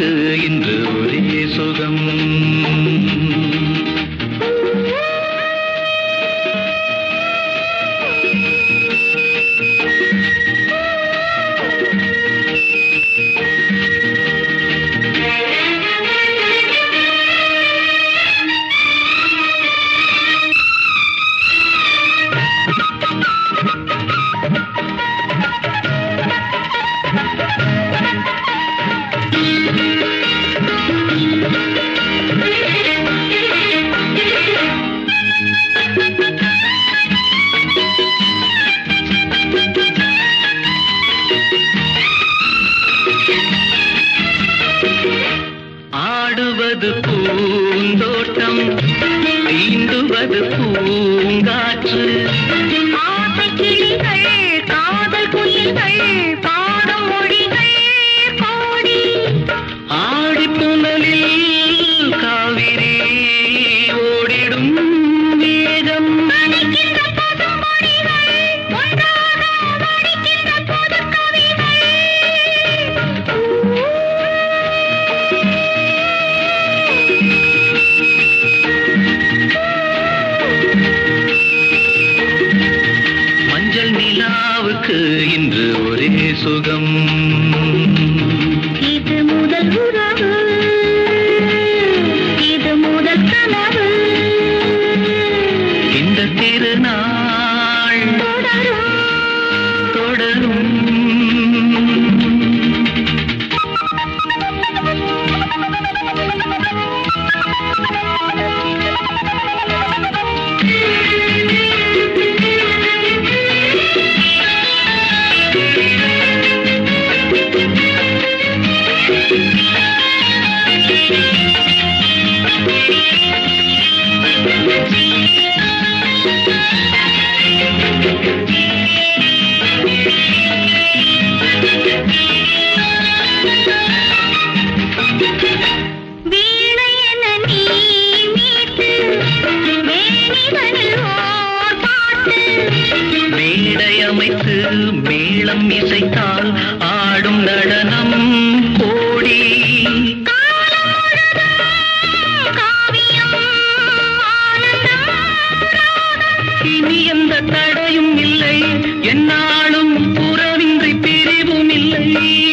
நிலாவுக்கு இன்று ஒரே சுகம். ஆடுவது பூந்தோட்டம், தீண்டுவது பூங்காற்று, ஆசை கிளிகள் காதல் குயில்கள் பாடும் மொழிகள் கோடி. ஆடி புனலில் காவிரி ஓடிடும் வேகம், மணிக்கின்ற புது மொழிகள் ஒன்றாக மணிக்கின்ற புது கவிகள். மஞ்சள் நிலாவுக்கு இன்று ஒரே சுகம். இது முதல் உறவு, இது முதல் கனவு. இந்த திருநாள் தொடரும் தொடரும். வீணை என நீ மீட்டு மேனிதனில் ஓர் பாட்டு. மேடை அமைத்து மேளம் இசைத்தால் ஆடும் நடனம் கோடி. காலம் முழுதும் காவியம் ஆனந்தம் ராகம். இனி எந்த தடையும் இல்லை, என்னாலும் புறவின்றி பிரிவும் இல்லை.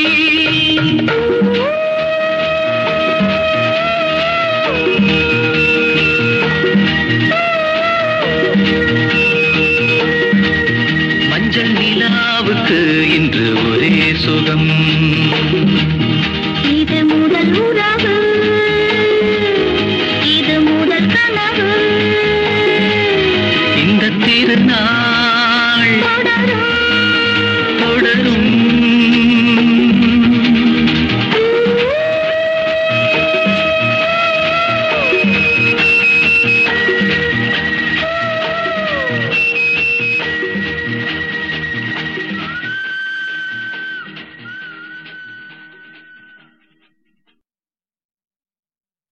மஞ்சள் நிலாவுக்கு இன்று ஒரே சுகம். இது முதல் உறவு, இது முதல் கனவு. இந்த திருநாள்